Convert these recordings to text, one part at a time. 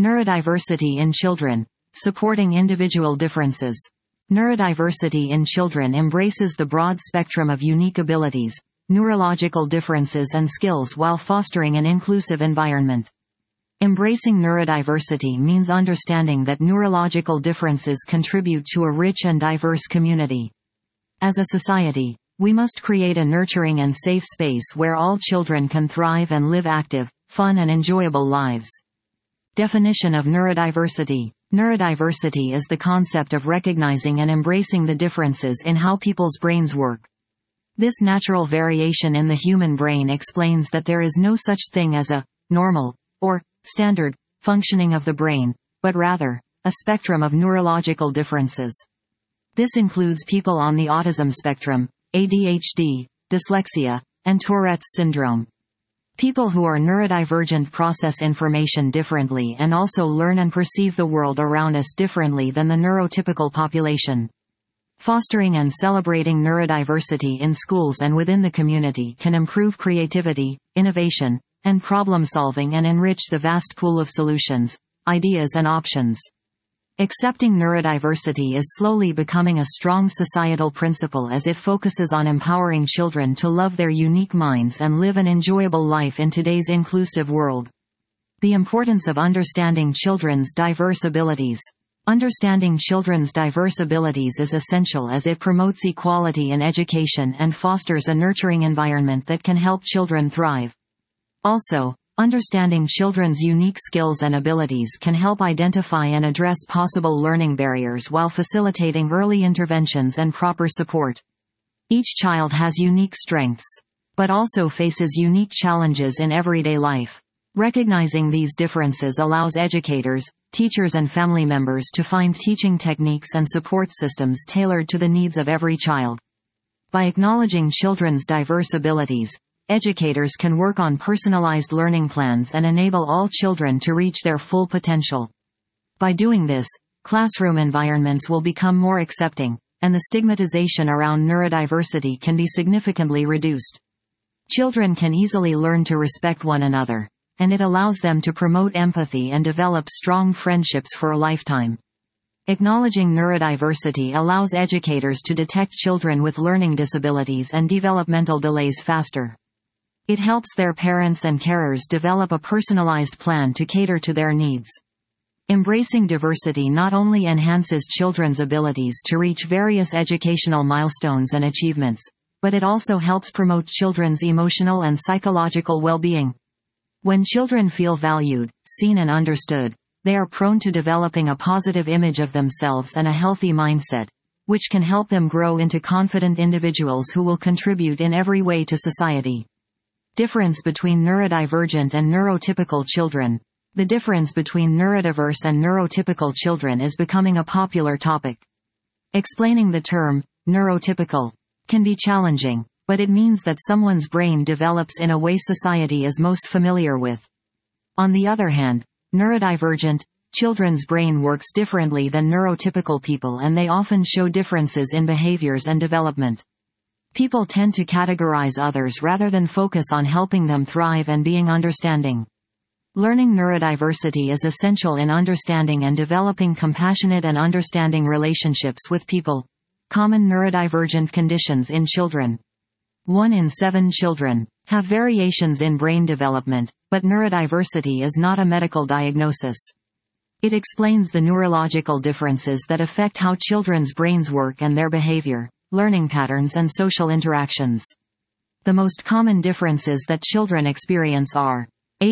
Neurodiversity in children. Supporting individual differences. Neurodiversity in children embraces the broad spectrum of unique abilities, neurological differences and skills while fostering an inclusive environment. Embracing neurodiversity means understanding that neurological differences contribute to a rich and diverse community. As a society, we must create a nurturing and safe space where all children can thrive and live active, fun and enjoyable lives. Definition of neurodiversity. Neurodiversity is the concept of recognizing and embracing the differences in how people's brains work. This natural variation in the human brain explains that there is no such thing as a normal or standard functioning of the brain, but rather a spectrum of neurological differences. This includes people on the autism spectrum, ADHD, dyslexia, and Tourette's syndrome. People who are neurodivergent process information differently and also learn and perceive the world around us differently than the neurotypical population. Fostering and celebrating neurodiversity in schools and within the community can improve creativity, innovation, and problem-solving and enrich the vast pool of solutions, ideas and options. Accepting neurodiversity is slowly becoming a strong societal principle as it focuses on empowering children to love their unique minds and live an enjoyable life in today's inclusive world. The importance of understanding children's diverse abilities. Understanding children's diverse abilities is essential as it promotes equality in education and fosters a nurturing environment that can help children thrive. Also, understanding children's unique skills and abilities can help identify and address possible learning barriers while facilitating early interventions and proper support. Each child has unique strengths, but also faces unique challenges in everyday life. Recognizing these differences allows educators, teachers and family members to find teaching techniques and support systems tailored to the needs of every child. By acknowledging children's diverse abilities, educators can work on personalized learning plans and enable all children to reach their full potential. By doing this, classroom environments will become more accepting, and the stigmatization around neurodiversity can be significantly reduced. Children can easily learn to respect one another, and it allows them to promote empathy and develop strong friendships for a lifetime. Acknowledging neurodiversity allows educators to detect children with learning disabilities and developmental delays faster. It helps their parents and carers develop a personalized plan to cater to their needs. Embracing diversity not only enhances children's abilities to reach various educational milestones and achievements, but it also helps promote children's emotional and psychological well-being. When children feel valued, seen and understood, they are prone to developing a positive image of themselves and a healthy mindset, which can help them grow into confident individuals who will contribute in every way to society. Difference between neurodivergent and neurotypical children. The difference between neurodiverse and neurotypical children is becoming a popular topic. Explaining the term, neurotypical, can be challenging, but it means that someone's brain develops in a way society is most familiar with. On the other hand, neurodivergent children's brain works differently than neurotypical people and they often show differences in behaviors and development. People tend to categorize others rather than focus on helping them thrive and being understanding. Learning neurodiversity is essential in understanding and developing compassionate and understanding relationships with people. Common neurodivergent conditions in children. 1 in 7 children have variations in brain development, but neurodiversity is not a medical diagnosis. It explains the neurological differences that affect how children's brains work and their behavior, learning patterns and social interactions. The most common differences that children experience are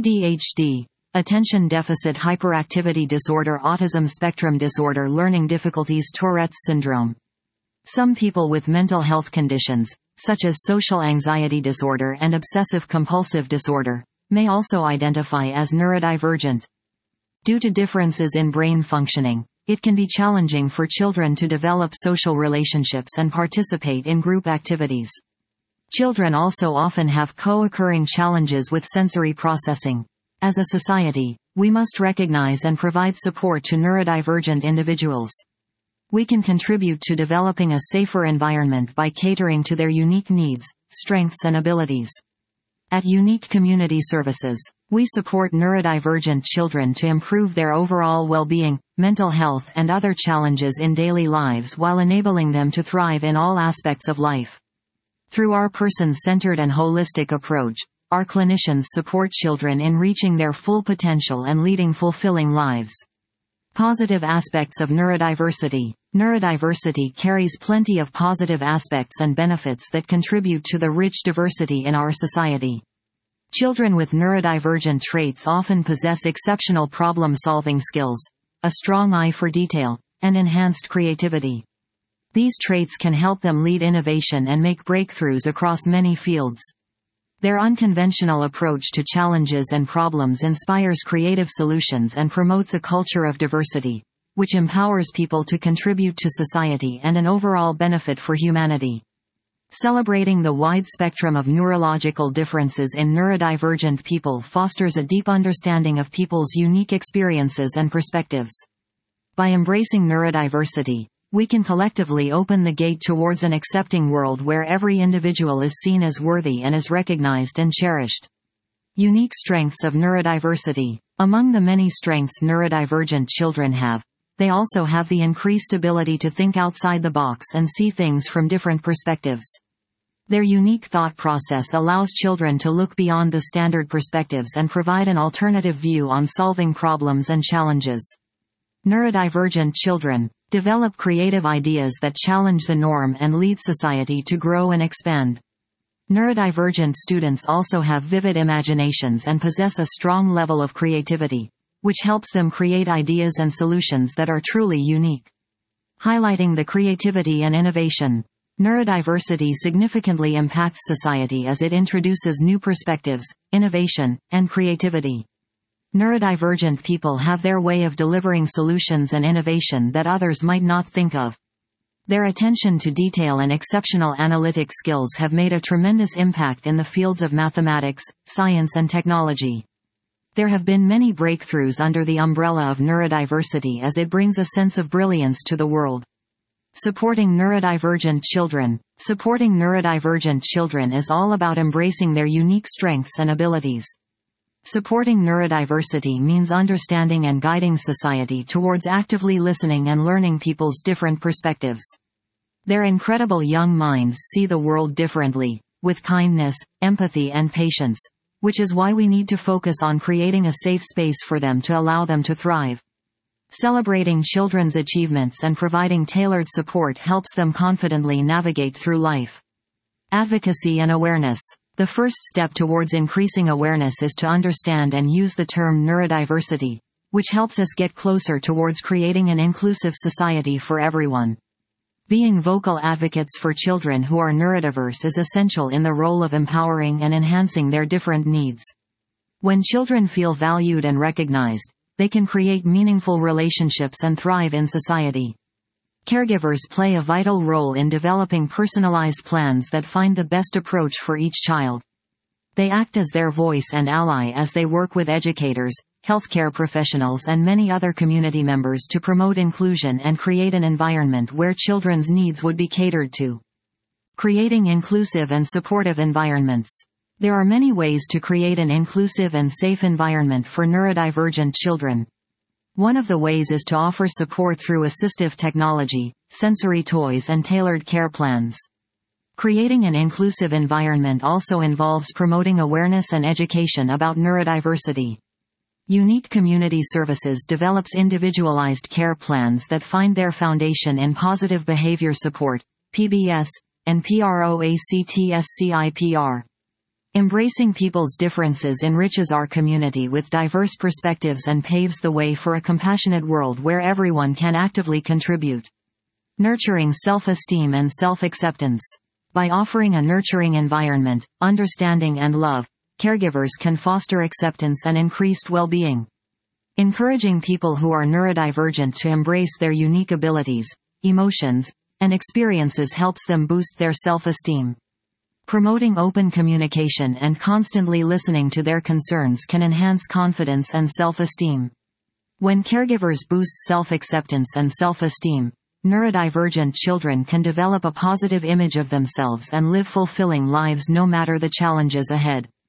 ADHD, attention deficit hyperactivity disorder, autism spectrum disorder, learning difficulties, Tourette's syndrome. Some people with mental health conditions, such as social anxiety disorder and obsessive-compulsive disorder, may also identify as neurodivergent. Due to differences in brain functioning, it can be challenging for children to develop social relationships and participate in group activities. Children also often have co-occurring challenges with sensory processing. As a society, we must recognize and provide support to neurodivergent individuals. We can contribute to developing a safer environment by catering to their unique needs, strengths and abilities. At Unique Community Services, We support neurodivergent children to improve their overall well-being, mental health and other challenges in daily lives while enabling them to thrive in all aspects of life. Through our person-centered and holistic approach, our clinicians support children in reaching their full potential and leading fulfilling lives. Positive aspects of neurodiversity. Neurodiversity carries plenty of positive aspects and benefits that contribute to the rich diversity in our society. Children with neurodivergent traits often possess exceptional problem-solving skills, a strong eye for detail, and enhanced creativity. These traits can help them lead innovation and make breakthroughs across many fields. Their unconventional approach to challenges and problems inspires creative solutions and promotes a culture of diversity, which empowers people to contribute to society and an overall benefit for humanity. Celebrating the wide spectrum of neurological differences in neurodivergent people fosters a deep understanding of people's unique experiences and perspectives. By embracing neurodiversity, we can collectively open the gate towards an accepting world where every individual is seen as worthy and is recognized and cherished. Unique strengths of neurodiversity. Among the many strengths neurodivergent children have, they also have the increased ability to think outside the box and see things from different perspectives. Their unique thought process allows children to look beyond the standard perspectives and provide an alternative view on solving problems and challenges. Neurodivergent children develop creative ideas that challenge the norm and lead society to grow and expand. Neurodivergent students also have vivid imaginations and possess a strong level of creativity, which helps them create ideas and solutions that are truly unique. Highlighting the creativity and innovation. Neurodiversity significantly impacts society as it introduces new perspectives, innovation, and creativity. Neurodivergent people have their way of delivering solutions and innovation that others might not think of. Their attention to detail and exceptional analytic skills have made a tremendous impact in the fields of mathematics, science and technology. There have been many breakthroughs under the umbrella of neurodiversity as it brings a sense of brilliance to the world. Supporting neurodivergent children. Supporting neurodivergent children is all about embracing their unique strengths and abilities. Supporting neurodiversity means understanding and guiding society towards actively listening and learning people's different perspectives. Their incredible young minds see the world differently, with kindness, empathy and patience, which is why we need to focus on creating a safe space for them to allow them to thrive. Celebrating children's achievements and providing tailored support helps them confidently navigate through life. Advocacy and awareness. The first step towards increasing awareness is to understand and use the term neurodiversity, which helps us get closer towards creating an inclusive society for everyone. Being vocal advocates for children who are neurodiverse is essential in the role of empowering and enhancing their different needs. When children feel valued and recognized, they can create meaningful relationships and thrive in society. Caregivers play a vital role in developing personalized plans that find the best approach for each child. They act as their voice and ally as they work with educators, healthcare professionals and many other community members to promote inclusion and create an environment where children's needs would be catered to. Creating inclusive and supportive environments. There are many ways to create an inclusive and safe environment for neurodivergent children. One of the ways is to offer support through assistive technology, sensory toys and tailored care plans. Creating an inclusive environment also involves promoting awareness and education about neurodiversity. Unique Community Services develops individualized care plans that find their foundation in positive behavior support, PBS, and PROACTSCIPR. Embracing people's differences enriches our community with diverse perspectives and paves the way for a compassionate world where everyone can actively contribute. Nurturing self-esteem and self-acceptance. By offering a nurturing environment, understanding and love, caregivers can foster acceptance and increased well-being. Encouraging people who are neurodivergent to embrace their unique abilities, emotions, and experiences helps them boost their self-esteem. Promoting open communication and constantly listening to their concerns can enhance confidence and self-esteem. When caregivers boost self-acceptance and self-esteem, neurodivergent children can develop a positive image of themselves and live fulfilling lives no matter the challenges ahead.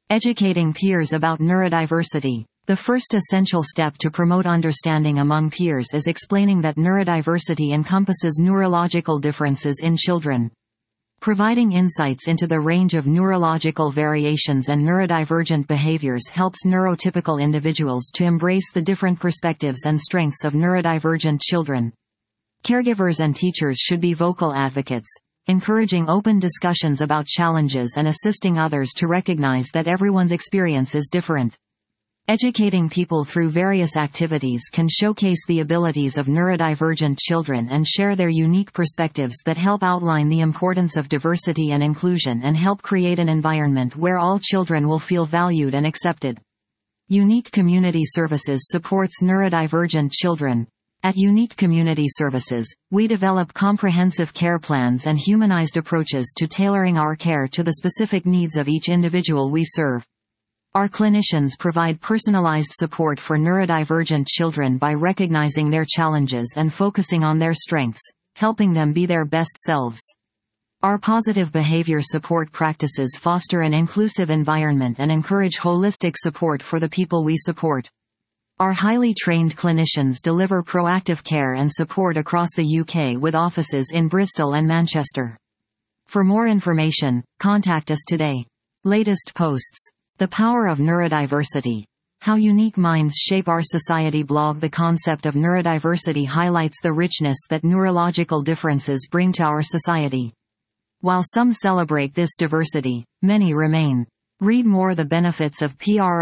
Educating peers about neurodiversity. The first essential step to promote understanding among peers is explaining that neurodiversity encompasses neurological differences in children. Providing insights into the range of neurological variations and neurodivergent behaviors helps neurotypical individuals to embrace the different perspectives and strengths of neurodivergent children. Caregivers and teachers should be vocal advocates, encouraging open discussions about challenges and assisting others to recognize that everyone's experience is different. Educating people through various activities can showcase the abilities of neurodivergent children and share their unique perspectives that help outline the importance of diversity and inclusion and help create an environment where all children will feel valued and accepted. Unique Community Services supports neurodivergent children. At Unique Community Services, we develop comprehensive care plans and humanized approaches to tailoring our care to the specific needs of each individual we serve. Our clinicians provide personalized support for neurodivergent children by recognizing their challenges and focusing on their strengths, helping them be their best selves. Our positive behavior support practices foster an inclusive environment and encourage holistic support for the people we support. Our highly trained clinicians deliver proactive care and support across the UK with offices in Bristol and Manchester. For more information, contact us today. Latest posts. The Power of Neurodiversity. How Unique Minds Shape Our Society blog. The concept of neurodiversity highlights the richness that neurological differences bring to our society. While some celebrate this diversity, many remain. Read more. The benefits of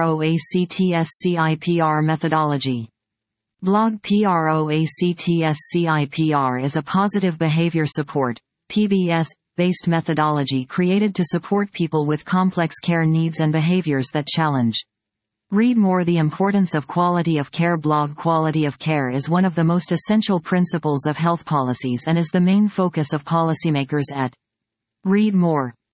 PROACTSCIPR methodology. Blog. PROACTSCIPR is a positive behavior support (PBS) based methodology created to support people with complex care needs and behaviors that challenge. Read more. The importance of quality of care. Blog. Quality of care is one of the most essential principles of health policies and is the main focus of policymakers at. Read more.